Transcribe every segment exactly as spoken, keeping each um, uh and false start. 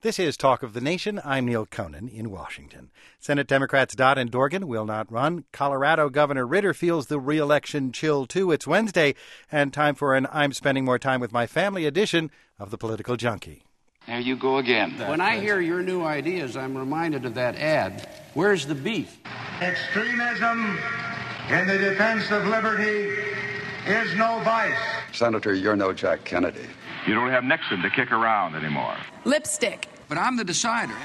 This is Talk of the Nation. I'm Neil Conan in Washington. Senate Democrats Dodd and Dorgan will not run. Colorado Governor Ritter feels the re-election chill, too. It's Wednesday, and time for an I'm Spending More Time with My Family edition of The Political Junkie. There you go again. When I hear your new ideas, I'm reminded of that ad. Where's the beef? Extremism in the defense of liberty is no vice. Senator, you're no Jack Kennedy. You don't have Nixon to kick around anymore. Lipstick. But I'm the decider.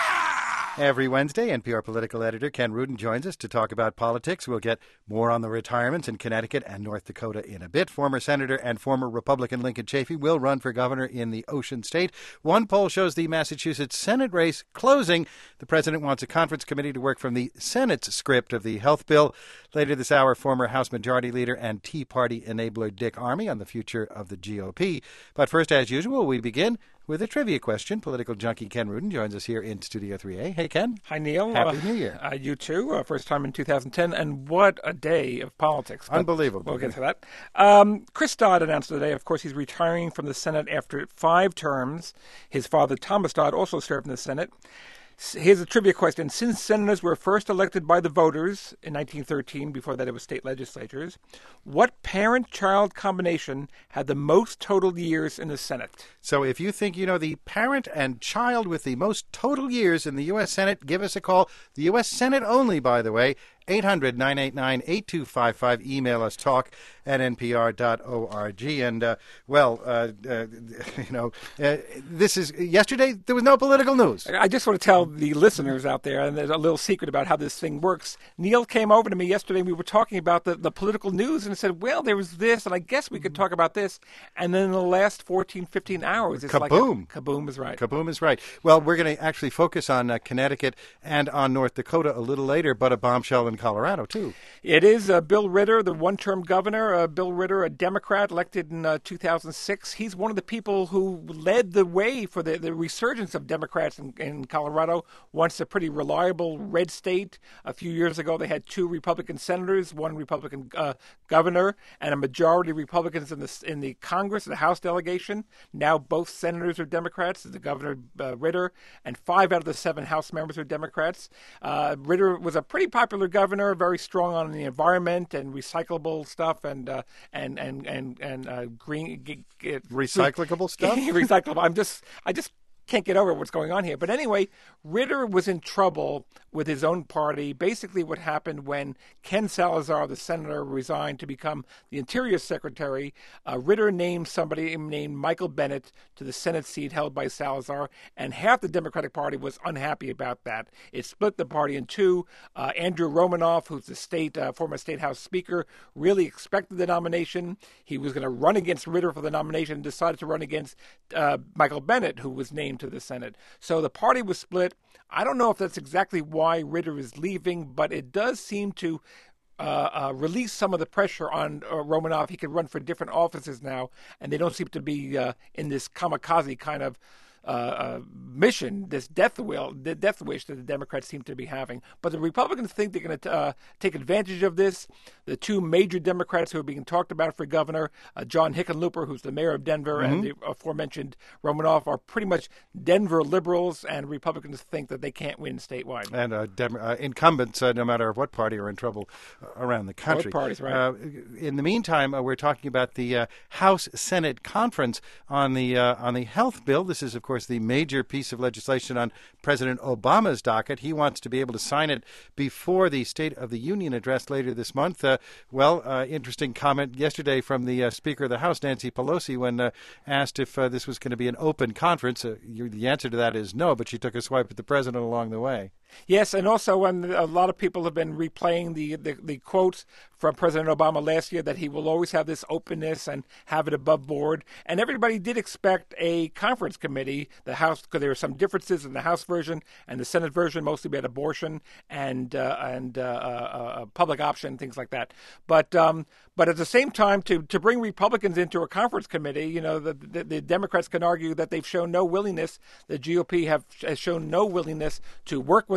Every Wednesday, N P R political editor Ken Rudin joins us to talk about politics. We'll get more on the retirements in Connecticut and North Dakota in a bit. Former Senator and former Republican Lincoln Chafee will run for governor in the Ocean State. One poll shows the Massachusetts Senate race closing. The president wants a conference committee to work from the Senate's script of the health bill. Later this hour, former House Majority Leader and Tea Party enabler Dick Armey on the future of the G O P. But first, as usual, we begin with a trivia question. Political junkie Ken Rudin joins us here in Studio three A. Hey, Ken. Hi, Neil. Happy uh, New Year. Uh, you too. Uh, first time in two thousand ten. And what a day of politics. But Unbelievable. We'll get to that. Um, Chris Dodd announced today, of course, he's retiring from the Senate after five terms. His father, Thomas Dodd, also served in the Senate. Here's a trivia question. Since senators were first elected by the voters in nineteen thirteen, before that it was state legislatures, what parent-child combination had the most total years in the Senate? So if you think you know the parent and child with the most total years in the U S. Senate, give us a call. The U S. Senate only, by the way. eight hundred, nine eight nine, eight two five five. Email us, talk at n p r dot org. And, uh, well, uh, uh, you know, uh, this is, yesterday there was no political news. I just want to tell the listeners out there, and there's a little secret about how this thing works. Neil came over to me yesterday, and we were talking about the, the political news, and said, well, there was this, and I guess we could talk about this. And then in the last fourteen, fifteen hours, it's kaboom. like a, kaboom is right. Kaboom is right. Well, we're going to actually focus on uh, Connecticut and on North Dakota a little later, but a bombshell in Colorado, too. It is uh, Bill Ritter, the one-term governor. Uh, Bill Ritter, a Democrat, elected in uh, two thousand six. He's one of the people who led the way for the, the resurgence of Democrats in, in Colorado. Once a pretty reliable red state. A few years ago, they had two Republican senators, one Republican uh, governor, and a majority of Republicans in the in the Congress, the House delegation. Now both senators are Democrats. The governor, uh, Ritter, and five out of the seven House members are Democrats. Uh, Ritter was a pretty popular governor, very strong on the environment and recyclable stuff, and uh, and and and and uh, green g- g- recyclable stuff. Recyclable. I'm just, I just can't get over what's going on here. But anyway, Ritter was in trouble with his own party. Basically, what happened when Ken Salazar, the senator, resigned to become the Interior Secretary, uh, Ritter named somebody named Michael Bennet to the Senate seat held by Salazar, and half the Democratic Party was unhappy about that. It split the party in two. Uh, Andrew Romanoff, who's the state uh, former State House Speaker, really expected the nomination. He was going to run against Ritter for the nomination and decided to run against uh, Michael Bennet, who was named to the Senate. So the party was split. I don't know if that's exactly why Ritter is leaving, but it does seem to uh, uh, release some of the pressure on uh, Romanoff. He can run for different offices now, and they don't seem to be uh, in this kamikaze kind of Uh, uh, mission, this death will, the death wish that the Democrats seem to be having. But the Republicans think they're going to uh, take advantage of this. The two major Democrats who are being talked about for governor, uh, John Hickenlooper, who's the mayor of Denver, mm-hmm. and the aforementioned Romanoff, are pretty much Denver liberals, and Republicans think that they can't win statewide. And uh, Dem- uh, incumbents, uh, no matter what party, are in trouble uh, around the country. Both parties, right. Uh, in the meantime, uh, we're talking about the uh, House-Senate conference on the uh, on the health bill. This is, of course, the major piece of legislation on President Obama's docket. He wants to be able to sign it before the State of the Union address later this month. Uh, well, uh, interesting comment yesterday from the uh, Speaker of the House, Nancy Pelosi, when uh, asked if uh, this was going to be an open conference. Uh, you, the answer to that is no, but she took a swipe at the president along the way. Yes, and also when a lot of people have been replaying the, the, the quotes from President Obama last year that he will always have this openness and have it above board. And everybody did expect a conference committee, the House, because there were some differences in the House version and the Senate version, mostly about abortion and uh, and uh, uh, public option, things like that. But um, but at the same time, to, to bring Republicans into a conference committee, you know, the, the, the Democrats can argue that they've shown no willingness, the G O P have has shown no willingness to work with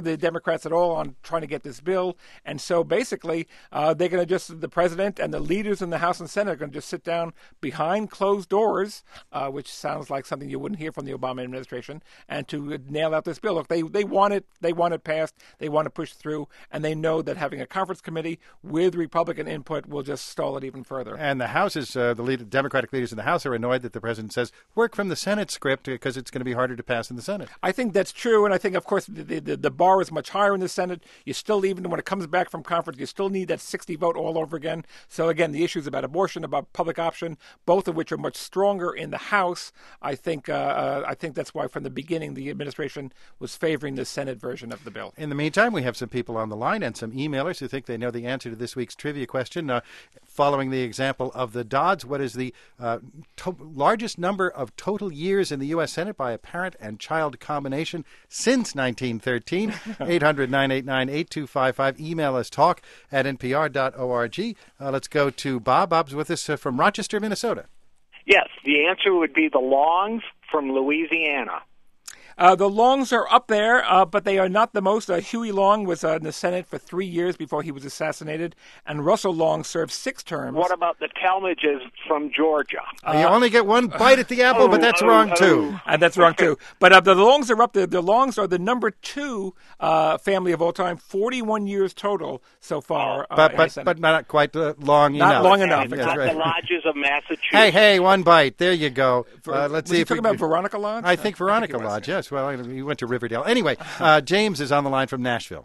with the Democrats at all on trying to get this bill. And so basically, uh, they're going to just, the president and the leaders in the House and Senate are going to just sit down behind closed doors, uh, which sounds like something you wouldn't hear from the Obama administration, and to nail out this bill. Look, they, they want it, they want it passed, they want to push through, and they know that having a conference committee with Republican input will just stall it even further. And the House is, uh, the lead, Democratic leaders in the House are annoyed that the president says, work from the Senate script because it's going to be harder to pass in the Senate. I think that's true, and I think, of course, the, the, the bar is much higher in the Senate. You still, even when it comes back from conference, you still need that sixty vote all over again. So, again, the issues about abortion, about public option, both of which are much stronger in the House. I think uh, uh, I think that's why, from the beginning, the administration was favoring the Senate version of the bill. In the meantime, we have some people on the line and some emailers who think they know the answer to this week's trivia question. Uh, following the example of the Dodds, what is the uh, to- largest number of total years in the U S. Senate by a parent and child combination since nineteen thirteen? eight hundred, nine eight nine, eight two five five. Email us talk at n p r dot org. Uh, let's go to Bob. Bob's with us uh, from Rochester, Minnesota. Yes, the answer would be the Longs from Louisiana. Uh, the Longs are up there, uh, but they are not the most. Uh, Huey Long was uh, in the Senate for three years before he was assassinated, and Russell Long served six terms. What about the Talmadges from Georgia? Uh, you only get one bite at the apple, oh, but that's oh, wrong, oh. too. And that's wrong, too. But uh, the Longs are up there. The Longs are the number two uh, family of all time, forty-one years total so far. Uh, But but, but not quite uh, long not enough. long enough. And Exactly. not the Lodges of Massachusetts. Hey, hey, one bite. There you go. Uh, let's was see he if talking we, about Veronica Lodge? I think Veronica I think he was, Lodge, yeah. yes. Well, he went to Riverdale. Anyway, uh, James is on the line from Nashville.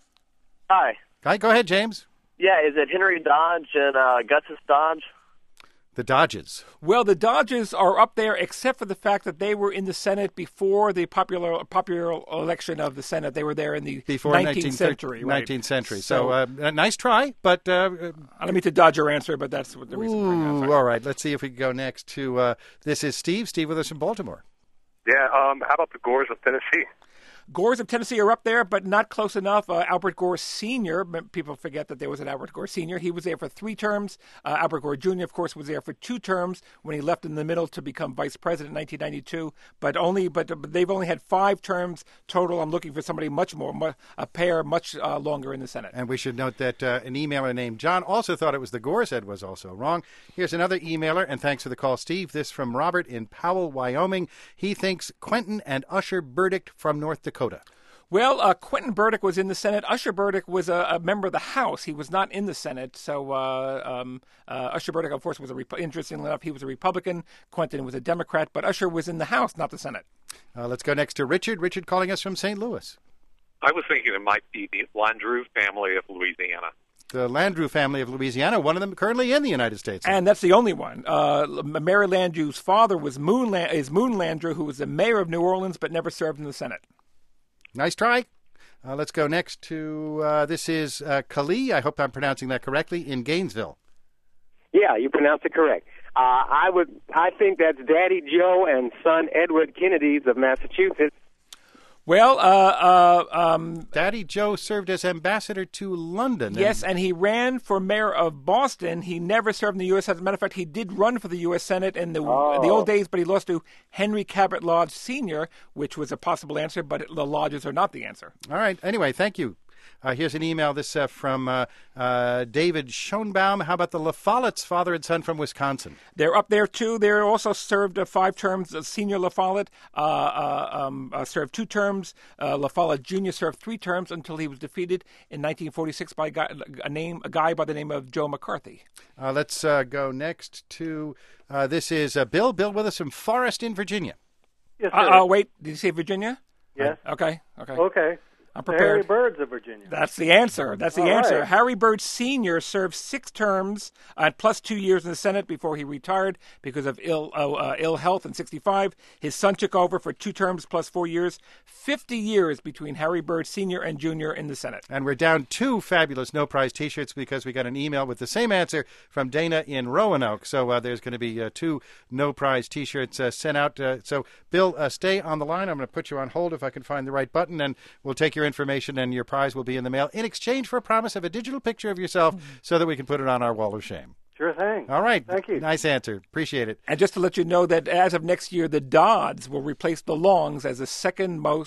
Hi. Hi, go ahead, James. Yeah, is it Henry Dodge and uh, Gustus Dodge? The Dodges. Well, the Dodges are up there, except for the fact that they were in the Senate before the popular popular election of the Senate. They were there in the Before nineteenth century. Right? nineteenth century. So, uh, a nice try, but... Uh, I don't mean to dodge your answer, but that's what the reason for ooh, it. all right, let's see if we can go next to... Uh, this is Steve. Steve with us from Baltimore. Yeah, um, how about the Gores of Tennessee? Gores of Tennessee are up there, but not close enough. Uh, Albert Gore Senior, people forget that there was an Albert Gore Senior. He was there for three terms. Uh, Albert Gore Junior, of course, was there for two terms when he left in the middle to become vice president in nineteen ninety-two. But only, but, but they've only had five terms total. I'm looking for somebody much more, mu- a pair much uh, longer in the Senate. And we should note that uh, an emailer named John also thought it was the Gore, said was also wrong. Here's another emailer, and thanks for the call, Steve. This from Robert in Powell, Wyoming. He thinks Quentin and Usher Burdick from North Dakota. Well, uh, Quentin Burdick was in the Senate. Usher Burdick was a, a member of the House. He was not in the Senate. So uh, um, uh, Usher Burdick, of course, was a Rep- interestingly enough, he was a Republican. Quentin was a Democrat, but Usher was in the House, not the Senate. Uh, let's go next to Richard. Richard calling us from Saint Louis. I was thinking it might be the Landru family of Louisiana. The Landru family of Louisiana, one of them currently in the United States. And that's the only one. Uh, Mary Landrieu's father was Moon Land- is Moon Landrieu, who was the mayor of New Orleans but never served in the Senate. Nice try. Uh, let's go next to, uh, this is uh, Kali, I hope I'm pronouncing that correctly, in Gainesville. Yeah, you pronounced it correct. Uh, I would, I think that's Daddy Joe and son Edward Kennedy's of Massachusetts. Well, uh, uh, um, Daddy Joe served as ambassador to London. Yes, and he ran for mayor of Boston. He never served in the U S As a matter of fact, he did run for the U S Senate in the, oh. in the old days, but he lost to Henry Cabot Lodge Senior, which was a possible answer, but the Lodges are not the answer. All right. Anyway, thank you. Uh, here's an email. This uh, from uh, uh, David Schoenbaum. How about the La Follettes, father and son from Wisconsin? They're up there, too. They also served uh, five terms. Uh, Senior La Follette uh, uh, um, uh, served two terms. Uh, La Follette Junior served three terms until he was defeated in nineteen forty-six by a guy, a name, a guy by the name of Joe McCarthy. Uh, let's uh, go next to, uh, this is uh, Bill. Bill with us from Forest in Virginia. Yes, Uh, sir. uh, wait, did you say Virginia? Yes. Okay, okay. Okay. I'm Harry prepared. Birds of Virginia. That's the answer. That's the All answer. right. Harry Byrd Senior served six terms uh, plus two years in the Senate before he retired because of ill uh, uh, ill health in sixty-five. His son took over for two terms plus four years. Fifty years between Harry Byrd Senior and Junior in the Senate. And we're down two fabulous No Prize T-shirts because we got an email with the same answer from Dana in Roanoke. So uh, there's going to be uh, two No Prize T-shirts uh, sent out. Uh, so, Bill, uh, stay on the line. I'm going to put you on hold if I can find the right button, and we'll take your information, and your prize will be in the mail in exchange for a promise of a digital picture of yourself so that we can put it on our wall of shame. Sure thing. All right. Thank you. Nice answer. Appreciate it. And just to let you know that as of next year, the Dodds will replace the Longs as the second most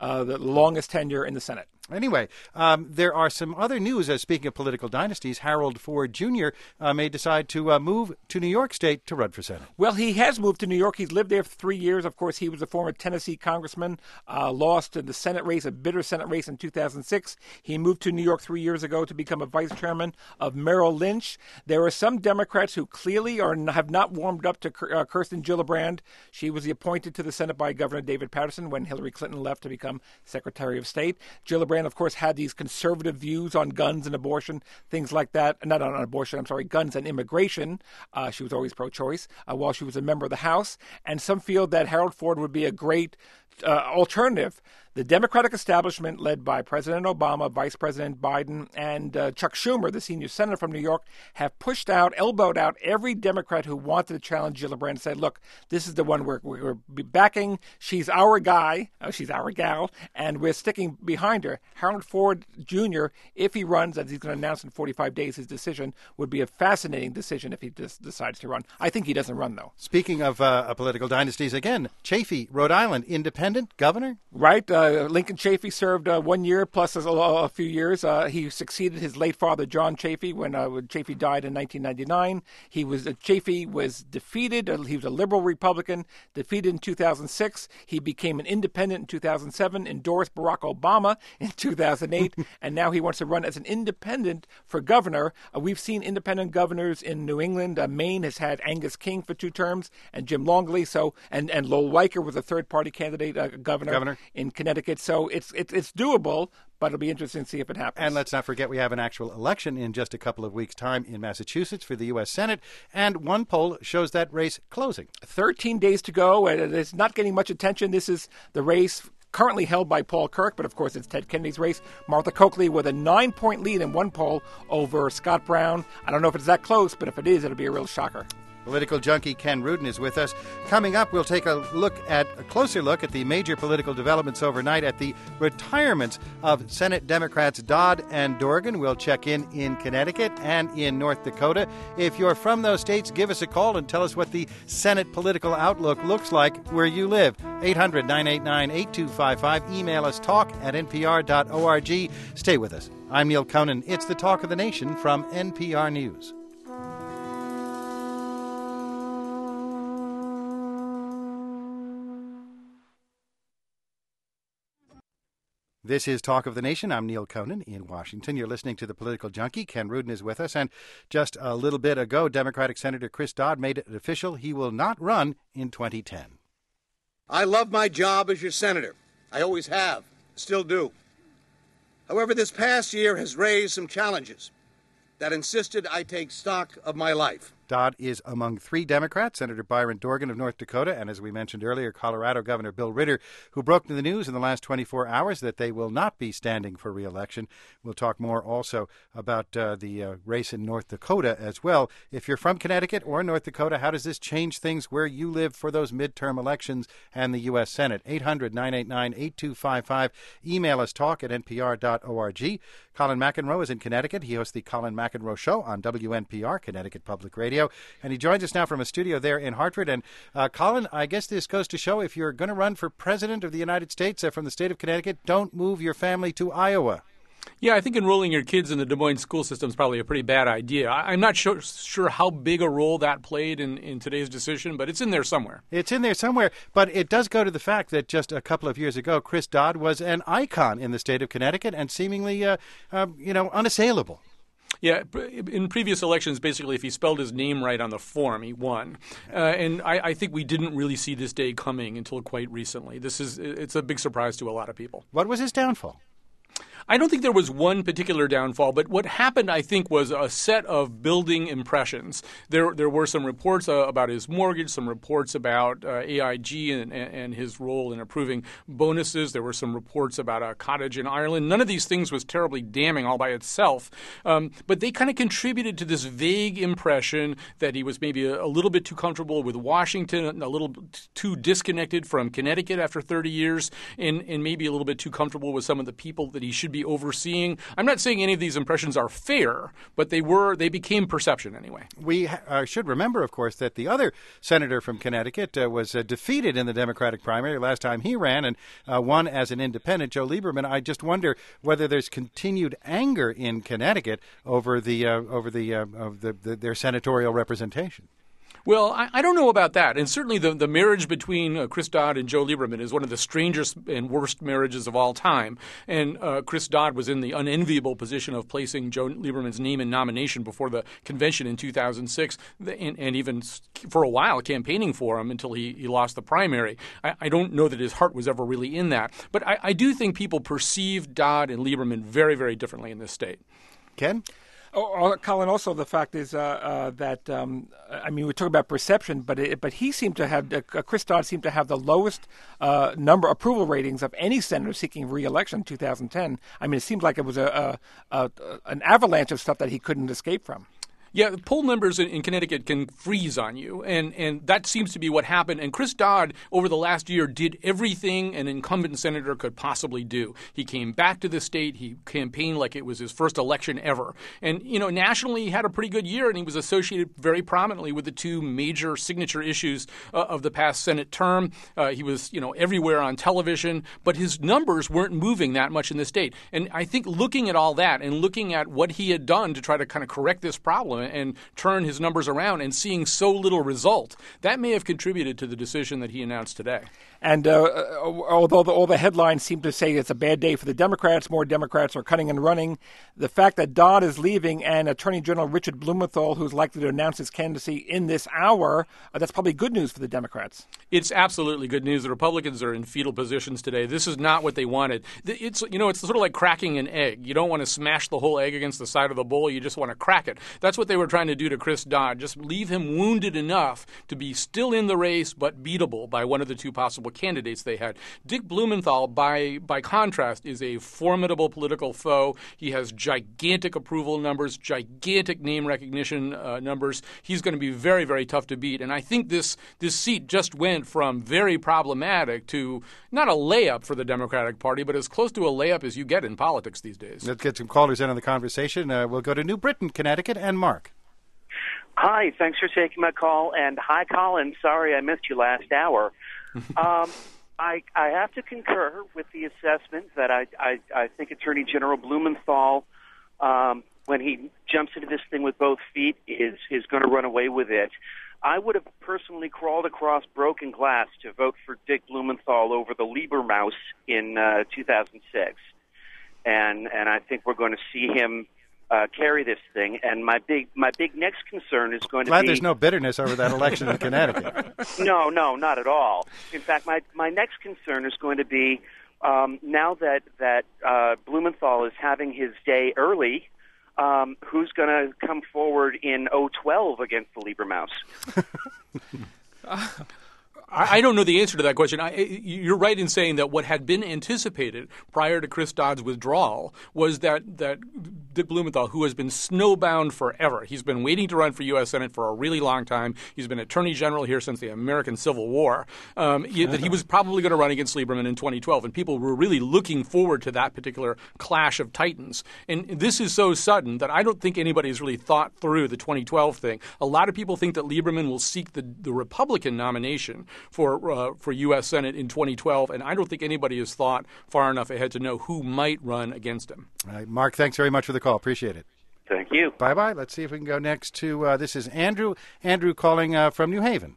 uh, the longest tenure in the Senate. Anyway, um, there are some other news. Uh, speaking of political dynasties, Harold Ford Junior Uh, may decide to uh, move to New York State to run for Senate. Well, he has moved to New York. He's lived there for three years. Of course, he was a former Tennessee congressman, uh, lost in the Senate race, a bitter Senate race in two thousand six. He moved to New York three years ago to become a vice chairman of Merrill Lynch. There are some Democrats who clearly are have not warmed up to uh, Kirsten Gillibrand. She was appointed to the Senate by Governor David Paterson when Hillary Clinton left to become Secretary of State. Gillibrand, of course, had these conservative views on guns and abortion, things like that. Not on abortion, I'm sorry, guns and immigration. Uh, she was always pro-choice uh, while she was a member of the House. And some feel that Harold Ford would be a great uh, alternative. The Democratic establishment, led by President Obama, Vice President Biden, and uh, Chuck Schumer, the senior senator from New York, have pushed out, elbowed out every Democrat who wanted to challenge Gillibrand and said, look, this is the one we're, we're backing. She's our guy. Oh, she's our gal. And we're sticking behind her. Harold Ford Junior, if he runs, as he's going to announce in forty-five days his decision, would be a fascinating decision if he just decides to run. I think he doesn't run, though. Speaking of uh, political dynasties, again, Chafee, Rhode Island, independent governor? Right. Uh, Lincoln Chafee served uh, one year plus a, a few years. Uh, he succeeded his late father, John Chafee, when, uh, when Chafee died in nineteen ninety-nine. He was uh, Chafee was defeated. Uh, he was a liberal Republican, defeated in two thousand six. He became an independent in two thousand seven, endorsed Barack Obama in two thousand eight, and now he wants to run as an independent for governor. Uh, we've seen independent governors in New England. Uh, Maine has had Angus King for two terms and Jim Longley. So and, and Lowell Weicker was a third-party candidate uh, governor, governor in Connecticut. So it's, it's it's doable, but it'll be interesting to see if it happens. And let's not forget we have an actual election in just a couple of weeks' time in Massachusetts for the U S Senate, and one poll shows that race closing. thirteen days to go, and it's not getting much attention. This is the race currently held by Paul Kirk, but of course it's Ted Kennedy's race. Martha Coakley with a nine-point lead in one poll over Scott Brown. I don't know if it's that close, but if it is, it'll be a real shocker. Political junkie Ken Rudin is with us. Coming up, we'll take a look at a closer look at the major political developments overnight at the retirements of Senate Democrats Dodd and Dorgan. We'll check in in Connecticut and in North Dakota. If you're from those states, give us a call and tell us what the Senate political outlook looks like where you live. eight hundred, nine eight nine, eight two five five. Email us talk at n p r dot org. Stay with us. I'm Neil Conan. It's the Talk of the Nation from N P R News. This is Talk of the Nation. I'm Neil Conan in Washington. You're listening to the Political Junkie. Ken Rudin is with us. And just a little bit ago, Democratic Senator Chris Dodd made it official he will not run in twenty ten. I love my job as your senator. I always have, still do. However, this past year has raised some challenges that insisted I take stock of my life. Dodd is among three Democrats, Senator Byron Dorgan of North Dakota, and as we mentioned earlier, Colorado Governor Bill Ritter, who broke to the news in the last twenty-four hours that they will not be standing for re-election. We'll talk more also about uh, the uh, race in North Dakota as well. If you're from Connecticut or North Dakota, how does this change things where you live for those midterm elections and the U S Senate? eight hundred, nine eight nine, eight two five five. Email us talk at n p r dot org. Colin McEnroe is in Connecticut. He hosts the Colin McEnroe Show on W N P R, Connecticut Public Radio. And he joins us now from a studio there in Hartford. And uh, Colin, I guess this goes to show if you're going to run for president of the United States uh, from the state of Connecticut, don't move your family to Iowa. Yeah, I think enrolling your kids in the Des Moines school system is probably a pretty bad idea. I'm not sure, sure how big a role that played in, in today's decision, but it's in there somewhere. It's in there somewhere, but it does go to the fact that just a couple of years ago, Chris Dodd was an icon in the state of Connecticut and seemingly, uh, uh, you know, unassailable. Yeah, in previous elections, basically, if he spelled his name right on the form, he won. Uh, and I, I think we didn't really see this day coming until quite recently. This is it's a big surprise to a lot of people. What was his downfall? I don't think there was one particular downfall, but what happened, I think, was a set of building impressions. There there were some reports uh, about his mortgage, some reports about uh, A I G and, and his role in approving bonuses. There were some reports about a cottage in Ireland. None of these things was terribly damning all by itself, um, but they kind of contributed to this vague impression that he was maybe a, a little bit too comfortable with Washington, a little bit too disconnected from Connecticut after thirty years, and, and maybe a little bit too comfortable with some of the people that he should should be overseeing. I'm not saying any of these impressions are fair, but they were they became perception anyway. We uh, should remember, of course, that the other senator from Connecticut uh, was uh, defeated in the Democratic primary last time he ran and uh, won as an independent, Joe Lieberman. I just wonder whether there's continued anger in Connecticut over the uh, over the, uh, of the, the their senatorial representation. Well, I, I don't know about that. And certainly the, the marriage between uh, Chris Dodd and Joe Lieberman is one of the strangest and worst marriages of all time. And uh, Chris Dodd was in the unenviable position of placing Joe Lieberman's name in nomination before the convention in two thousand six, and, and even for a while campaigning for him until he, he lost the primary. I, I don't know that his heart was ever really in that. But I, I do think people perceive Dodd and Lieberman very, very differently in this state. Ken? Oh, Colin, also the fact is uh, uh, that, um, I mean, we talk about perception, but it, but he seemed to have, uh, Chris Dodd seemed to have the lowest uh, number approval ratings of any senator seeking re-election in two thousand ten. I mean, it seemed like it was a, a, a an avalanche of stuff that he couldn't escape from. Yeah, poll numbers in, in Connecticut can freeze on you, and, and that seems to be what happened. And Chris Dodd, over the last year, did everything an incumbent senator could possibly do. He came back to the state. He campaigned like it was his first election ever. And, you know, nationally, he had a pretty good year, and he was associated very prominently with the two major signature issues uh, of the past Senate term. Uh, he was, you know, everywhere on television, but his numbers weren't moving that much in the state. And I think looking at all that and looking at what he had done to try to kind of correct this problem and turn his numbers around and seeing so little result, that may have contributed to the decision that he announced today. And uh, although the, all the headlines seem to say it's a bad day for the Democrats, more Democrats are cutting and running, the fact that Dodd is leaving and Attorney General Richard Blumenthal, who's likely to announce his candidacy in this hour, uh, that's probably good news for the Democrats. It's absolutely good news. The Republicans are in fetal positions today. This is not what they wanted. It's, you know, it's sort of like cracking an egg. You don't want to smash the whole egg against the side of the bowl. You just want to crack it. That's what they were trying to do to Chris Dodd. Just leave him wounded enough to be still in the race but beatable by one of the two possible candidates they had. Dick Blumenthal, by by contrast, is a formidable political foe. He has gigantic approval numbers, gigantic name recognition uh, numbers. He's going to be very, very tough to beat. And I think this this seat just went from very problematic to not a layup for the Democratic Party, but as close to a layup as you get in politics these days. Let's get some callers in on the conversation. Uh, we'll go to New Britain, Connecticut, and Mark. Hi, thanks for taking my call. And hi, Colin. Sorry I missed you last hour. um, I, I have to concur with the assessment that I, I, I think Attorney General Blumenthal, um, when he jumps into this thing with both feet, is, is going to run away with it. I would have personally crawled across broken glass to vote for Dick Blumenthal over the Liebermaus in uh, two thousand six. And, and I think we're going to see him Uh, carry this thing, and my big my big next concern is going to Glad be... there's no bitterness over that election in Connecticut. No, no, not at all. In fact, my my next concern is going to be um, now that that uh, Blumenthal is having his day early, um, who's going to come forward in oh twelve against the Liebermaus? I don't know the answer to that question. I, you're right in saying that what had been anticipated prior to Chris Dodd's withdrawal was that, that Dick Blumenthal, who has been snowbound forever, he's been waiting to run for U S Senate for a really long time. He's been Attorney General here since the American Civil War, um, he, that he was probably going to run against Lieberman in twenty twelve. And people were really looking forward to that particular clash of titans. And this is so sudden that I don't think anybody's really thought through the twenty twelve thing. A lot of people think that Lieberman will seek the, the Republican nomination for uh, for U S Senate in twenty twelve, and I don't think anybody has thought far enough ahead to know who might run against him. All right, Mark, thanks very much for the call. Appreciate it. Thank you. Bye-bye. Let's see if we can go next to, uh, this is Andrew. Andrew calling uh, from New Haven.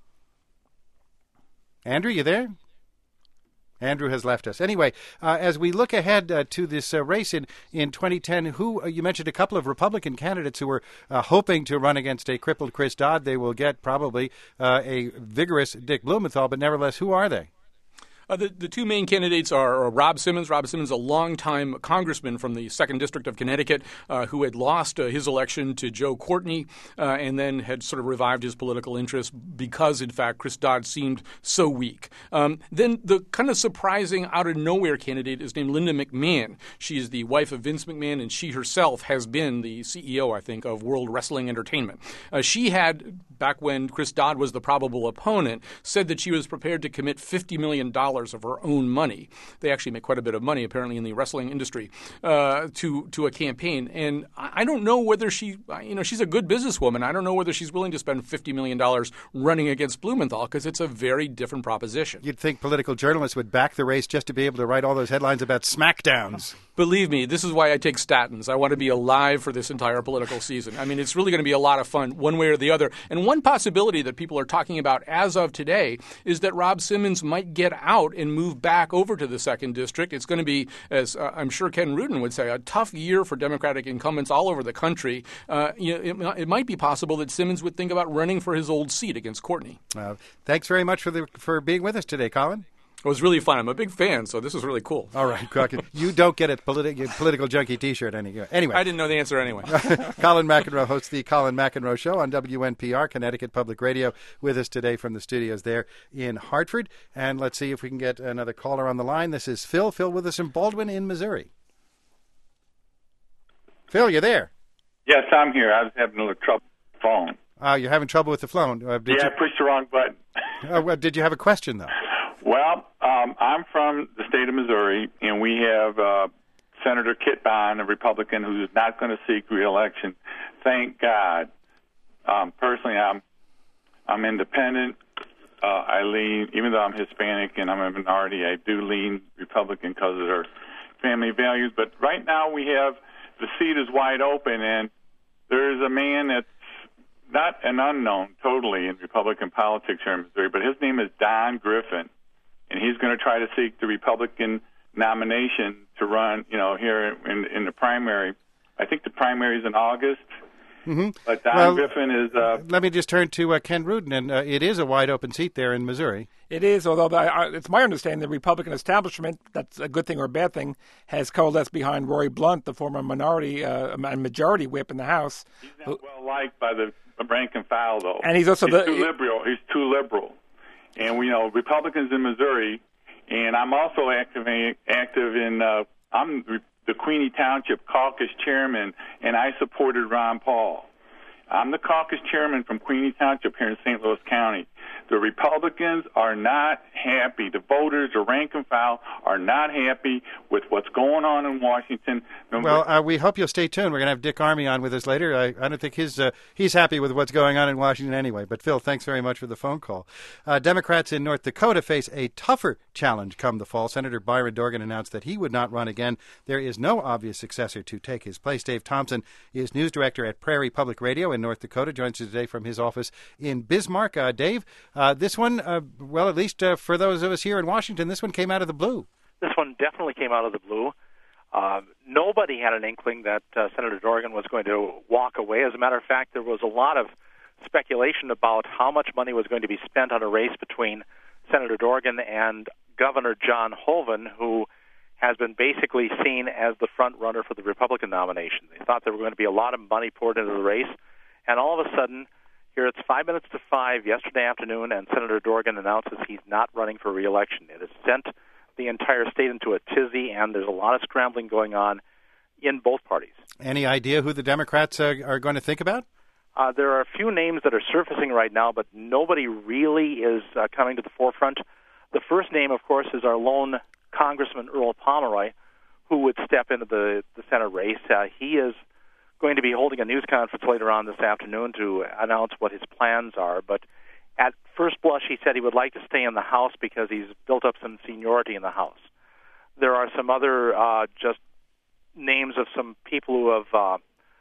Andrew, you there? Andrew has left us. Anyway, uh, as we look ahead uh, to this uh, race in, in twenty ten, who uh, you mentioned a couple of Republican candidates who were uh, hoping to run against a crippled Chris Dodd. They will get probably uh, a vigorous Dick Blumenthal, but nevertheless, who are they? Uh, the, the two main candidates are uh, Rob Simmons. Rob Simmons, a longtime congressman from the second District of Connecticut, uh, who had lost uh, his election to Joe Courtney uh, and then had sort of revived his political interest because, in fact, Chris Dodd seemed so weak. Um, then the kind of surprising out-of-nowhere candidate is named Linda McMahon. She is the wife of Vince McMahon, and she herself has been the C E O, I think, of World Wrestling Entertainment. Uh, she had, back when Chris Dodd was the probable opponent, said that she was prepared to commit fifty million dollars dollars of her own money. They actually make quite a bit of money, apparently, in the wrestling industry uh, to to a campaign. And I don't know whether she, you know, she's a good businesswoman. I don't know whether she's willing to spend fifty million dollars running against Blumenthal, because it's a very different proposition. You'd think political journalists would back the race just to be able to write all those headlines about smackdowns. Believe me, this is why I take statins. I want to be alive for this entire political season. I mean, it's really going to be a lot of fun one way or the other. And one possibility that people are talking about as of today is that Rob Simmons might get out and move back over to the second district. It's going to be, as uh, I'm sure Ken Rudin would say, a tough year for Democratic incumbents all over the country. Uh, you know, it, it might be possible that Simmons would think about running for his old seat against Courtney. Uh, thanks very much for the for being with us today, Colin. It was really fun. I'm a big fan, so this was really cool. All right, Crockett. You don't get a politi- political junkie T-shirt any- anyway. I didn't know the answer anyway. Colin McEnroe hosts the Colin McEnroe Show on W N P R, Connecticut Public Radio, with us today from the studios there in Hartford. And let's see if we can get another caller on the line. This is Phil. Phil with us in Baldwin in Missouri. Phil, you there? Yes, I'm here. I was having a little trouble with the phone. Uh, you're having trouble with the phone. Uh, did yeah, you... I pushed the wrong button. uh, well, did you have a question, though? Well, um, I'm from the state of Missouri, and we have uh, Senator Kit Bond, a Republican who's not going to seek re-election. Thank God. Um, personally, I'm I'm independent. Uh, I lean, even though I'm Hispanic and I'm a minority, I do lean Republican because of their family values. But right now we have the seat is wide open, and there is a man that's not an unknown totally in Republican politics here in Missouri, but his name is Don Griffin. And he's going to try to seek the Republican nomination to run, you know, here in, in the primary. I think the primary is in August. Mm-hmm. But Don well, Griffin is... Uh, let me just turn to uh, Ken Rudin, and uh, it is a wide-open seat there in Missouri. It is, although the, uh, it's my understanding the Republican establishment, that's a good thing or a bad thing, has coalesced behind Roy Blunt, the former minority uh, and majority whip in the House. He's not well liked by the rank and file, though. And he's also he's the, too liberal. He's too liberal. And we know Republicans in Missouri, and I'm also active, active in, uh, I'm the Queenie Township caucus chairman, and I supported Ron Paul. I'm the caucus chairman from Queenie Township here in Saint Louis County. The Republicans are not happy. The voters, the rank and file, are not happy with what's going on in Washington. No, well, uh, we hope you'll stay tuned. We're going to have Dick Armey on with us later. I, I don't think his uh, he's happy with what's going on in Washington anyway. But, Phil, thanks very much for the phone call. Uh, Democrats in North Dakota face a tougher challenge come the fall. Senator Byron Dorgan announced that he would not run again. There is no obvious successor to take his place. Dave Thompson is news director at Prairie Public Radio in North Dakota, joins us today from his office in Bismarck. Uh, Dave, uh, this one, uh, well, at least uh, for those of us here in Washington, this one came out of the blue. This one definitely came out of the blue. Uh, nobody had an inkling that uh, Senator Dorgan was going to walk away. As a matter of fact, there was a lot of speculation about how much money was going to be spent on a race between Senator Dorgan and Governor John Hoeven, who has been basically seen as the front runner for the Republican nomination. They thought there were going to be a lot of money poured into the race, and all of a sudden, here it's five minutes to five yesterday afternoon, and Senator Dorgan announces he's not running for re-election. It has sent the entire state into a tizzy, and there's a lot of scrambling going on in both parties. Any idea who the Democrats uh, are going to think about? Uh, there are a few names that are surfacing right now, but nobody really is uh, coming to the forefront. The first name, of course, is our lone Congressman Earl Pomeroy, who would step into the, the Senate race. Uh, he is going to be holding a news conference later on this afternoon to announce what his plans are. But at first blush, he said he would like to stay in the House because he's built up some seniority in the House. There are some other uh, just names of some people who have uh,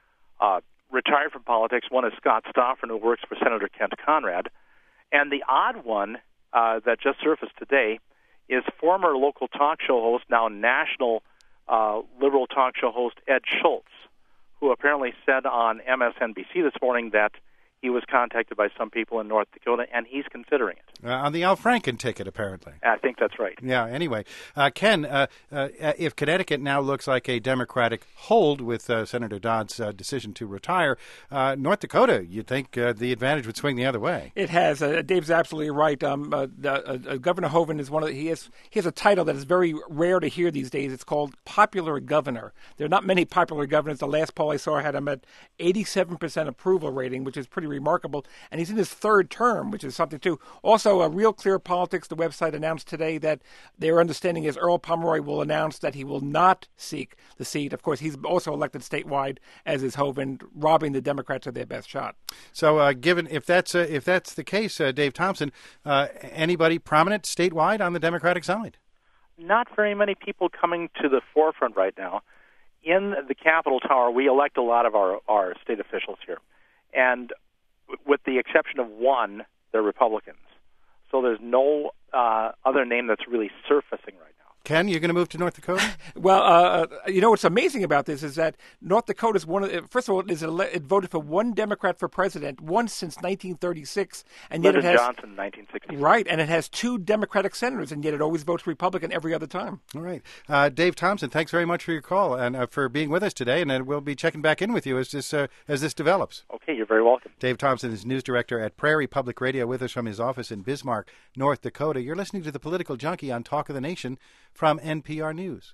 uh, retired from politics. One is Scott Stoffern, who works for Senator Kent Conrad. And the odd one uh, that just surfaced today is former local talk show host, now national uh, liberal talk show host Ed Schultz, who apparently said on M S N B C this morning that he was contacted by some people in North Dakota, and he's considering it. Uh, on the Al Franken ticket, apparently. I think that's right. Yeah, anyway. Uh, Ken, uh, uh, if Connecticut now looks like a Democratic hold with uh, Senator Dodd's uh, decision to retire, uh, North Dakota, you'd think uh, the advantage would swing the other way. It has. Uh, Dave's absolutely right. Um, uh, uh, uh, Governor Hoeven is one of the, he has he has a title that is very rare to hear these days. It's called popular governor. There are not many popular governors. The last poll I saw had him at eighty-seven percent approval rating, which is pretty remarkable. And he's in his third term, which is something, too. Also, uh, Real Clear Politics, the website, announced today that their understanding is Earl Pomeroy will announce that he will not seek the seat. Of course, he's also elected statewide, as is Hoeven, robbing the Democrats of their best shot. So, uh, given if that's uh, if that's the case, uh, Dave Thompson, uh, anybody prominent statewide on the Democratic side? Not very many people coming to the forefront right now. In the Capitol Tower, we elect a lot of our, our state officials here. And with the exception of one, they're Republicans. So there's no uh, other name that's really surfacing right now. Ken, you're going to move to North Dakota? Well, uh, you know what's amazing about this is that North Dakota is one of the, first of all, it, is ele- it voted for one Democrat for president once since nineteen thirty-six, and yet Lyndon it has Johnson, nineteen sixty. Right, and it has two Democratic senators, and yet it always votes Republican every other time. All right, uh, Dave Thompson, thanks very much for your call and uh, for being with us today, and uh, we'll be checking back in with you as this uh, as this develops. Okay, you're very welcome. Dave Thompson is news director at Prairie Public Radio, with us from his office in Bismarck, North Dakota. You're listening to the Political Junkie on Talk of the Nation from N P R News.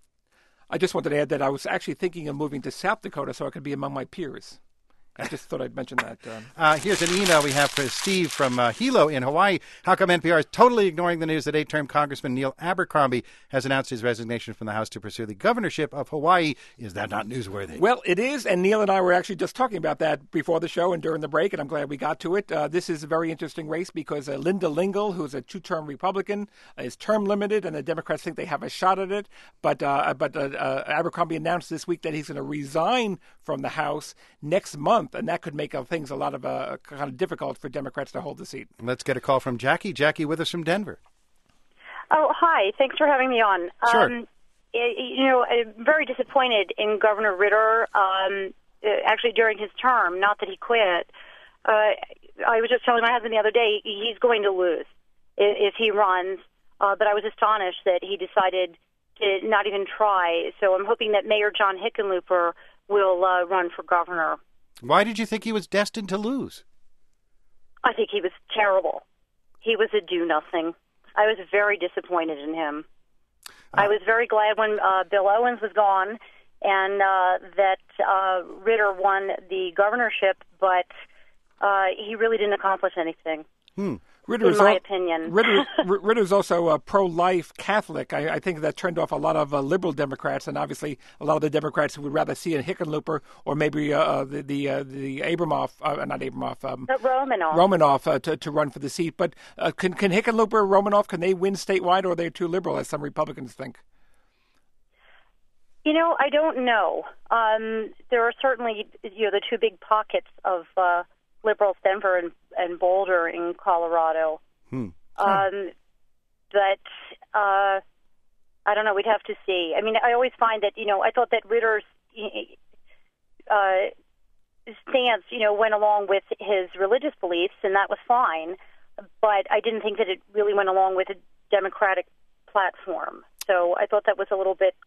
I just wanted to add that I was actually thinking of moving to South Dakota so I could be among my peers. I just thought I'd mention that. Um. Uh, here's an email we have for Steve from uh, Hilo in Hawaii. How come N P R is totally ignoring the news that eight-term Congressman Neil Abercrombie has announced his resignation from the House to pursue the governorship of Hawaii? Is that not newsworthy? Well, it is, and Neil and I were actually just talking about that before the show and during the break, and I'm glad we got to it. Uh, this is a very interesting race because uh, Linda Lingle, who's a two-term Republican, uh, is term limited, and the Democrats think they have a shot at it. But uh, but uh, uh, Abercrombie announced this week that he's going to resign from the House next month, and that could make uh, things a lot of uh, kind of difficult for Democrats to hold the seat. Let's get a call from Jackie. Jackie with us from Denver. Oh, hi. Thanks for having me on. Sure. Um, you know, I'm very disappointed in Governor Ritter, um, actually during his term, not that he quit. Uh, I was just telling my husband the other day, he's going to lose if he runs, uh, but I was astonished that he decided to not even try. So I'm hoping that Mayor John Hickenlooper will uh, run for governor. Why did you think he was destined to lose? I think he was terrible. He was a do-nothing. I was very disappointed in him. Uh, I was very glad when uh, Bill Owens was gone and uh, that uh, Ritter won the governorship, but uh, he really didn't accomplish anything. Hmm. Ritter in my al- opinion. Ritter, Ritter's also a pro-life Catholic. I, I think that turned off a lot of uh, liberal Democrats, and obviously a lot of the Democrats who would rather see a Hickenlooper or maybe uh, the the, uh, the Abramoff, uh, not Abramoff, um, uh, Romanoff, Romanoff uh, to, to run for the seat. But uh, can, can Hickenlooper, Romanoff, can they win statewide, or are they too liberal, as some Republicans think? You know, I don't know. Um, there are certainly, you know, the two big pockets of uh, liberals, Denver and, and Boulder in Colorado. Hmm. Um, but uh, I don't know. We'd have to see. I mean, I always find that, you know, I thought that Ritter's uh, stance, you know, went along with his religious beliefs, and that was fine. But I didn't think that it really went along with a Democratic platform. So I thought that was a little bit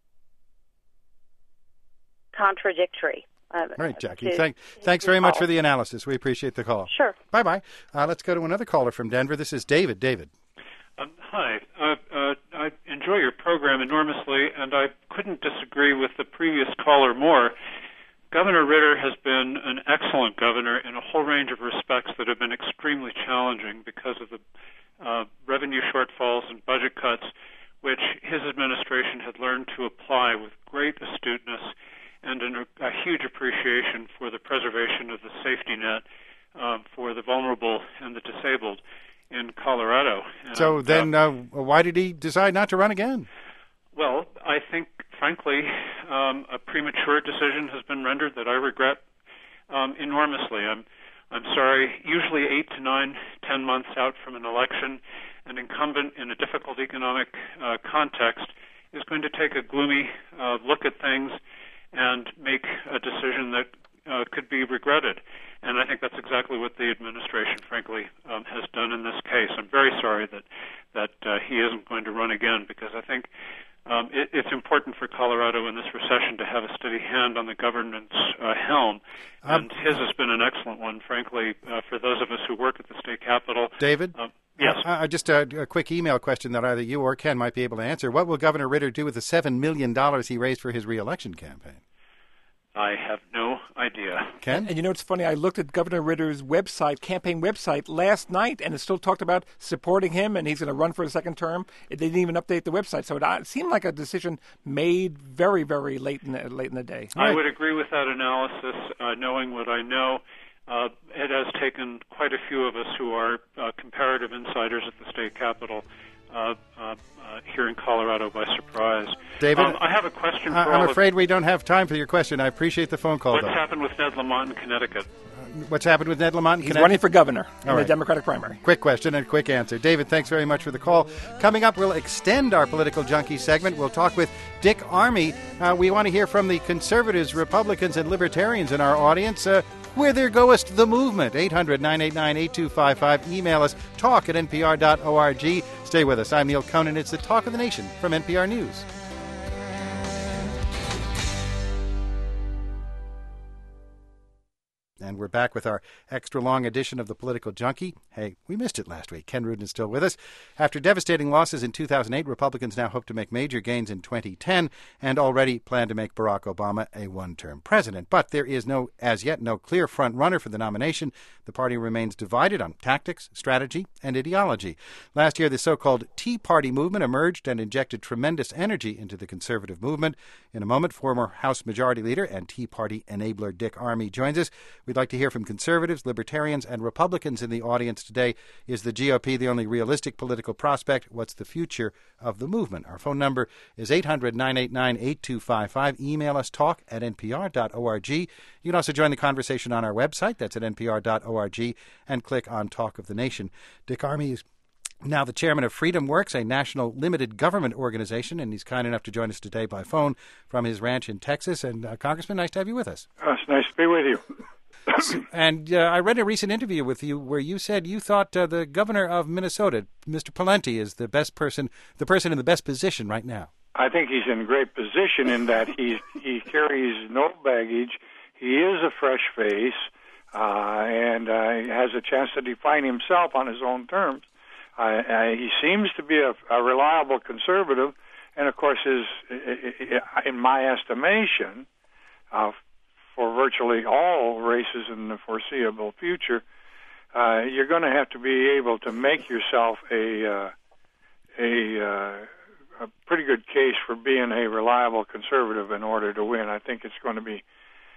contradictory. All right, Jackie. To, Thank, thanks very much for the analysis. We appreciate the call. Sure. Bye-bye. Uh, let's go to another caller from Denver. This is David. David. Um, hi. Uh, uh, I enjoy your program enormously, and I couldn't disagree with the previous caller more. Governor Ritter has been an excellent governor in a whole range of respects that have been extremely challenging because of the uh, revenue shortfalls and budget cuts, which his administration had learned to apply with great astuteness and an, a huge appreciation for the preservation of the safety net um, for the vulnerable and the disabled in Colorado. And, so then uh, why did he decide not to run again? Well, I think, frankly, um, a premature decision has been rendered that I regret um, enormously. I'm, I'm sorry, usually eight to nine, ten months out from an election, an incumbent in a difficult economic uh, context is going to take a gloomy uh, look at things and make a decision that uh, could be regretted. And I think that's exactly what the administration, frankly, um, has done in this case. I'm very sorry that that uh, he isn't going to run again, because I think um, it, it's important for Colorado in this recession to have a steady hand on the governance uh, helm. And um, his has been an excellent one, frankly, uh, for those of us who work at the state capitol. David? Um, Yes. Uh, just a, a quick email question that either you or Ken might be able to answer. What will Governor Ritter do with the seven million dollars he raised for his reelection campaign? I have no idea. Ken? And, and you know, it's funny. I looked at Governor Ritter's website, campaign website, last night, and it still talked about supporting him, and he's going to run for a second term. It didn't even update the website, so it, it seemed like a decision made very, very late in the, late in the day. I would agree with that analysis, uh, knowing what I know. Uh, it has taken quite a few of us who are uh, comparative insiders at the state capitol uh, uh, uh, here in Colorado by surprise. David, um, I have a question for I, all I'm of- afraid we don't have time for your question. I appreciate the phone call, What's though. happened with Ned Lamont in Connecticut? What's happened with Ned Lamont in He's Connecticut? running for governor in All the right. Democratic primary. Quick question and quick answer. David, thanks very much for the call. Coming up, we'll extend our Political Junkie segment. We'll talk with Dick Armey. Uh, we want to hear from the conservatives, Republicans, and libertarians in our audience. Uh, Whither goest the movement? eight hundred, nine eight nine, eight two five five. Email us, talk at n p r dot org. Stay with us. I'm Neil Conan. It's the Talk of the Nation from N P R News. And we're back with our extra-long edition of the Political Junkie. Hey, we missed it last week. Ken Rudin is still with us. After devastating losses in two thousand eight, Republicans now hope to make major gains in twenty ten and already plan to make Barack Obama a one-term president. But there is no, as yet, no clear front-runner for the nomination. The party remains divided on tactics, strategy, and ideology. Last year, the so-called Tea Party movement emerged and injected tremendous energy into the conservative movement. In a moment, former House Majority Leader and Tea Party enabler Dick Armey joins us. We'd like to hear from conservatives, libertarians, and Republicans in the audience today. Is the G O P the only realistic political prospect? What's the future of the movement? Our phone number is eight hundred, nine eight nine, eight two five five. Email us, talk at n p r dot org. You can also join the conversation on our website. That's at n p r dot org, and click on Talk of the Nation. Dick Armey is now the chairman of Freedom Works, a national limited government organization, and he's kind enough to join us today by phone from his ranch in Texas. And, uh, Congressman, nice to have you with us. Oh, it's nice to be with you. And uh, I read a recent interview with you where you said you thought uh, the governor of Minnesota, Mister Pawlenty, is the best person, the person in the best position right now. I think he's in great position in that he he carries no baggage. He is a fresh face, uh, and uh, he has a chance to define himself on his own terms. Uh, uh, he seems to be a, a reliable conservative, and of course, is in my estimation, uh, for virtually all races in the foreseeable future, uh, you're going to have to be able to make yourself a uh, a, uh, a pretty good case for being a reliable conservative in order to win. I think it's going to be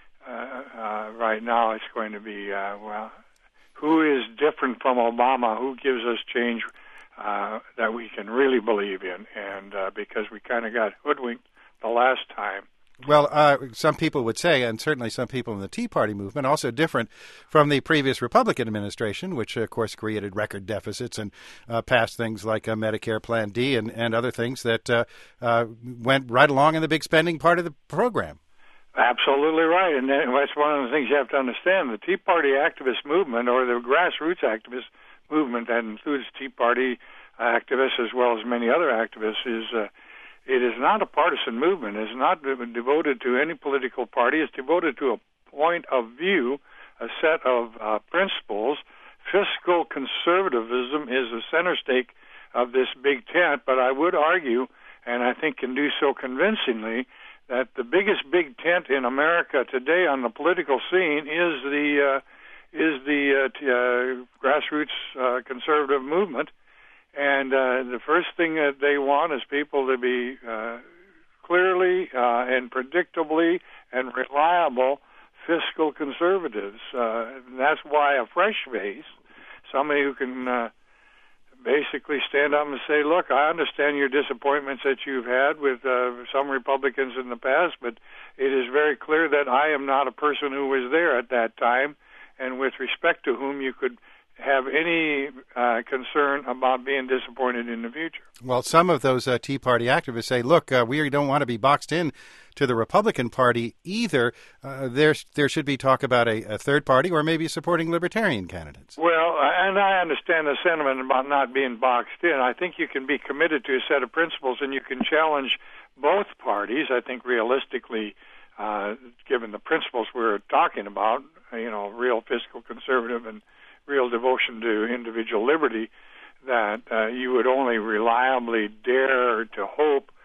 uh, uh, right now. It's going to be uh, well, who is different from Obama? Who gives us change uh, that we can really believe in? And uh, because we kind of got hoodwinked the last time. Well, uh, some people would say, and certainly some people in the Tea Party movement, also different from the previous Republican administration, which, of course, created record deficits and uh, passed things like uh, Medicare Plan D and, and other things that uh, uh, went right along in the big spending part of the program. Absolutely right, and that's one of the things you have to understand. The Tea Party activist movement, or the grassroots activist movement that includes Tea Party activists as well as many other activists, is uh, it is not a partisan movement. It's not devoted to any political party. It's devoted to a point of view, a set of uh, principles. Fiscal conservatism is the center stake of this big tent, but I would argue, and I think can do so convincingly, that the biggest big tent in America today on the political scene is the uh, is the uh, t- uh, grassroots uh, conservative movement. And uh, the first thing that they want is people to be uh, clearly uh, and predictably and reliable fiscal conservatives. Uh, and that's why a fresh face, somebody who can uh, basically stand up and say, look, I understand your disappointments that you've had with uh, some Republicans in the past, but it is very clear that I am not a person who was there at that time, and with respect to whom you could have any uh, concern about being disappointed in the future. Well, some of those uh, Tea Party activists say, look, uh, we don't want to be boxed in to the Republican Party either. Uh, there there should be talk about a, a third party or maybe supporting libertarian candidates. Well, and I understand the sentiment about not being boxed in. I think you can be committed to a set of principles and you can challenge both parties. I think realistically, uh, given the principles we're talking about, you know, real fiscal conservative and real devotion to individual liberty, that uh, you would only reliably dare to hope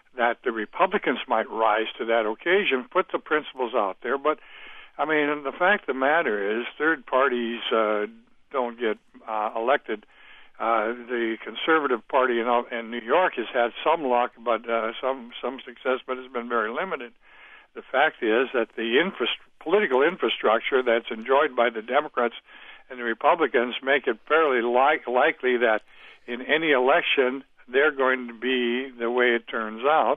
that the Republicans might rise to that occasion, put the principles out there. But, I mean, the fact of the matter is third parties uh, don't get uh, elected. Uh, the Conservative Party in, in New York has had some luck, but uh, some some success, but it's been very limited. The fact is that the infra- political infrastructure that's enjoyed by the Democrats and the Republicans make it fairly like, likely that in any election they're going to be the way it turns out.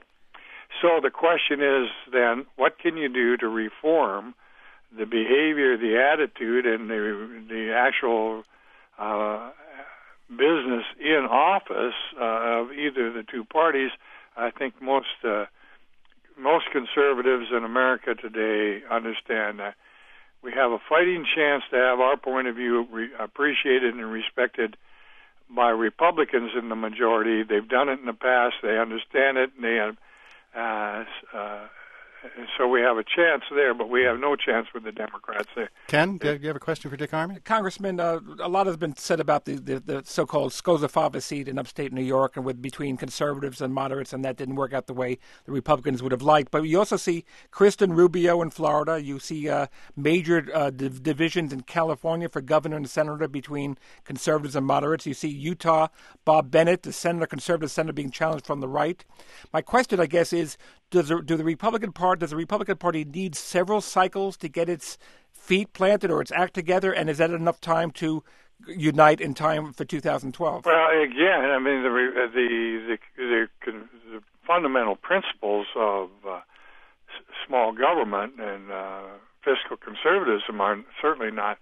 So the question is then, what can you do to reform the behavior, the attitude, and the the actual uh, business in office uh, of either of the two parties? I think most uh, most conservatives in America today understand that we have a fighting chance to have our point of view re- appreciated and respected by Republicans in the majority. They've done it in the past. They understand it, and they have. Uh, uh, so we have a chance there, but we have no chance with the Democrats there. Ken, do you have a question for Dick Armey? Congressman, uh, a lot has been said about the, the, the so-called Scotia-Fava seat in upstate New York, and with between conservatives and moderates, and that didn't work out the way the Republicans would have liked. But you also see Kristen Rubio in Florida. You see uh, major uh, div- divisions in California for governor and senator between conservatives and moderates. You see Utah, Bob Bennett, the senator, conservative senator, being challenged from the right. My question, I guess, is: Does the, do the Republican Party does the Republican Party need several cycles to get its feet planted or its act together, and is that enough time to unite in time for two thousand twelve? Well, again, I mean the the the, the, the fundamental principles of uh, s- small government and uh, fiscal conservatism are certainly not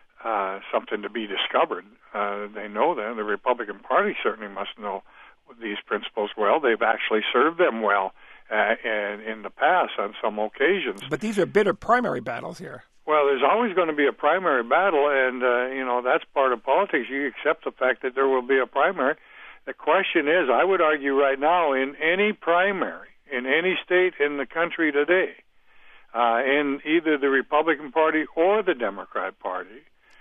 uh, something to be discovered. Uh, they know them. The Republican Party certainly must know these principles well. They've actually served them well. Uh, and in the past, on some occasions. But these are bitter primary battles here. Well, there's always going to be a primary battle, and, uh, you know, that's part of politics. You accept the fact that there will be a primary. The question is, I would argue right now, in any primary, in any state in the country today, uh, in either the Republican Party or the Democrat Party,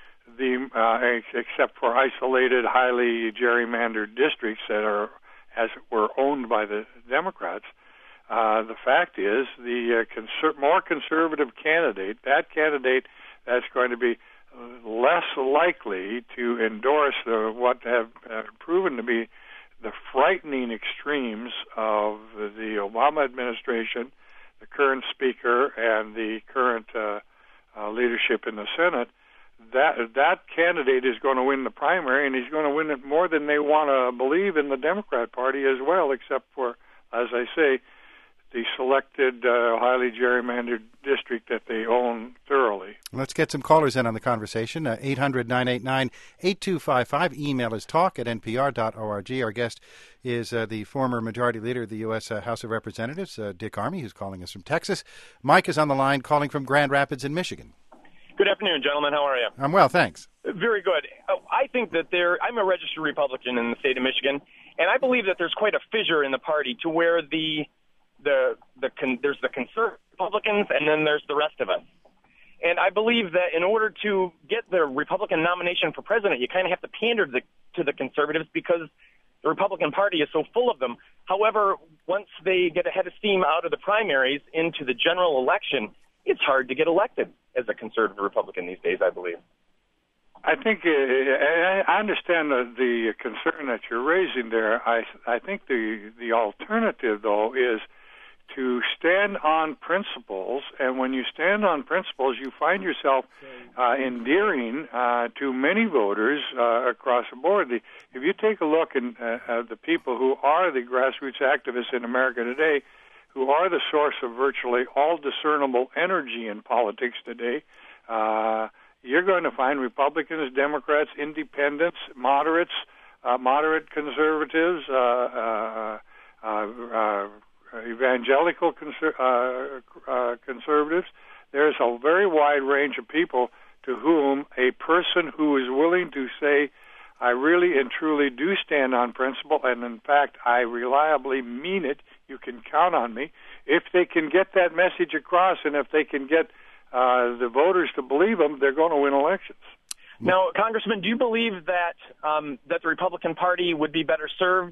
the uh, except for isolated, highly gerrymandered districts that are, as it were, owned by the Democrats, Uh, the fact is, the uh, conser- more conservative candidate, that candidate that's going to be less likely to endorse the, what have uh, proven to be the frightening extremes of the Obama administration, the current speaker, and the current uh, uh, leadership in the Senate, that that candidate is going to win the primary, and he's going to win it more than they want to believe in the Democrat Party as well, except for, as I say, the selected, uh, highly gerrymandered district that they own thoroughly. Let's get some callers in on the conversation. Uh, eight hundred, nine eight nine, eight two five five. Email is talk at n p r dot org. Our guest is uh, the former Majority Leader of the U S Uh, House of Representatives, uh, Dick Armey, who's calling us from Texas. Mike is on the line calling from Grand Rapids in Michigan. Good afternoon, gentlemen. How are you? I'm well, thanks. Very good. Oh, I think that there, I'm a registered Republican in the state of Michigan, and I believe that there's quite a fissure in the party to where the The, the con, there's the conservative Republicans, and then there's the rest of us. And I believe that in order to get the Republican nomination for president, you kind of have to pander to the, to the conservatives because the Republican Party is so full of them. However, once they get a head of steam out of the primaries into the general election, it's hard to get elected as a conservative Republican these days, I believe. I think uh, I understand the, the concern that you're raising there. I, I think the, the alternative, though, is to stand on principles, and when you stand on principles, you find yourself uh, endearing uh, to many voters uh, across the board. The, if you take a look at uh, the people who are the grassroots activists in America today, who are the source of virtually all discernible energy in politics today, uh, you're going to find Republicans, Democrats, independents, moderates, uh, moderate conservatives, uh, uh, uh, uh, evangelical conser- uh, uh, conservatives. There's a very wide range of people to whom a person who is willing to say, I really and truly do stand on principle, and in fact, I reliably mean it, you can count on me, if they can get that message across and if they can get uh, the voters to believe them, they're going to win elections. Now, Congressman, do you believe that um, that the Republican Party would be better served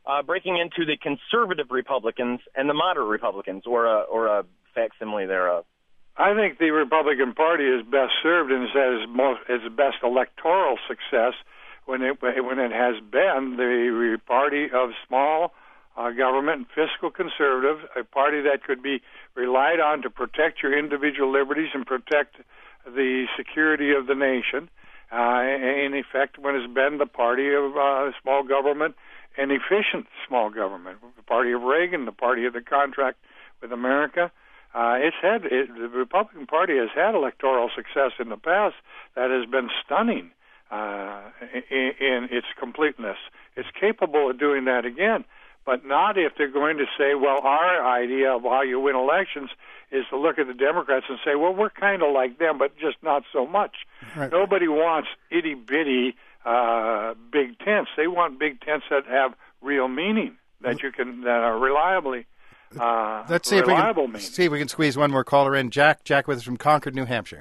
uh, breaking into the conservative Republicans and the moderate Republicans, or a, or a facsimile thereof? I think the Republican Party is best served and has most its best electoral success when it when it has been the party of small uh, government and fiscal conservative, a party that could be relied on to protect your individual liberties and protect the security of the nation. Uh, in effect, when it's been the party of uh, small government and efficient small government, the party of Reagan, the party of the contract with America. Uh, it's had it, the Republican Party has had electoral success in the past that has been stunning uh, in, in its completeness. It's capable of doing that again, but not if they're going to say, well, our idea of how you win elections is to look at the Democrats and say, well, we're kind of like them, but just not so much. Right. Nobody wants itty-bitty uh, big tents. They want big tents that have real meaning, that you can that are reliably Uh, Let's see if we can see if we can squeeze one more caller in. Jack, Jack with us from Concord, New Hampshire.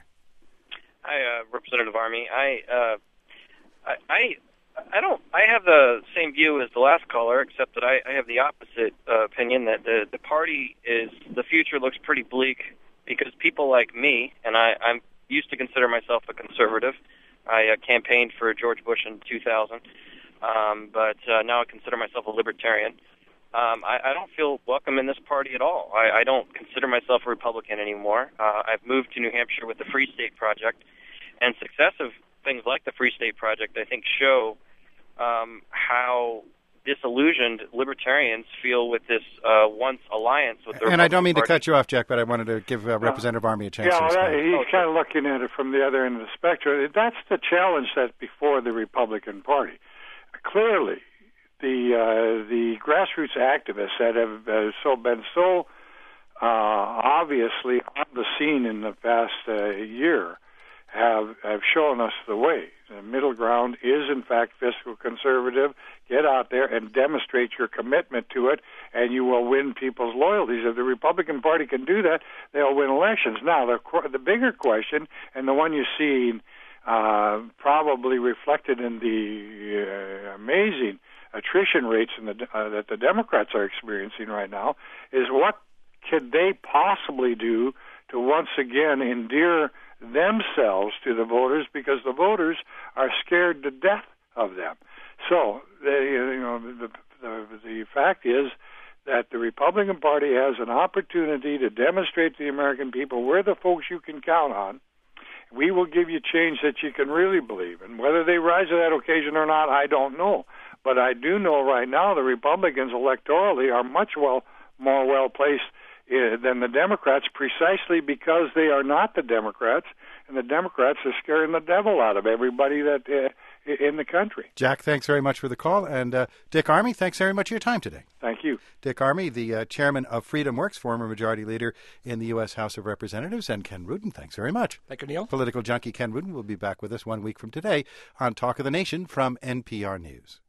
Hi, uh, Representative Army. I, uh, I, I, I don't. I have the same view as the last caller, except that I, I have the opposite uh, opinion that the the party is the future looks pretty bleak because people like me, and I, I'm used to consider myself a conservative. I uh, campaigned for George Bush in two thousand, um, but uh, now I consider myself a libertarian. Um, I, I don't feel welcome in this party at all. I, I don't consider myself a Republican anymore. Uh, I've moved to New Hampshire with the Free State Project, and successive things like the Free State Project, I think, show um, how disillusioned libertarians feel with this uh, once alliance with the And Republican I don't mean Party. to cut you off, Jack, but I wanted to give uh, Representative Army a chance Yeah, to well, respond. he's kind of looking at it from the other end of the spectrum. That's the challenge that's before the Republican Party. Clearly, the uh, the grassroots activists that have uh, so been so uh, obviously on the scene in the past uh, year have have shown us the way. The middle ground is, in fact, fiscal conservative. Get out there and demonstrate your commitment to it, and you will win people's loyalties. If the Republican Party can do that, they'll win elections. Now, the the bigger question, and the one you see uh, probably reflected in the uh, amazing attrition rates in the, uh, that the Democrats are experiencing right now, is what could they possibly do to once again endear themselves to the voters, because the voters are scared to death of them. So, they, you know, the, the, the fact is that the Republican Party has an opportunity to demonstrate to the American people we're the folks you can count on. We will give you change that you can really believe in. Whether they rise to that occasion or not, I don't know. But I do know right now the Republicans electorally are much well more well-placed uh, than the Democrats, precisely because they are not the Democrats, and the Democrats are scaring the devil out of everybody that uh, in the country. Jack, thanks very much for the call. And uh, Dick Armey, thanks very much for your time today. Thank you. Dick Armey, the uh, chairman of Freedom Works, former majority leader in the U S House of Representatives, and Ken Rudin, thanks very much. Thank you, Neil. Political junkie Ken Rudin will be back with us one week from today on Talk of the Nation from N P R News.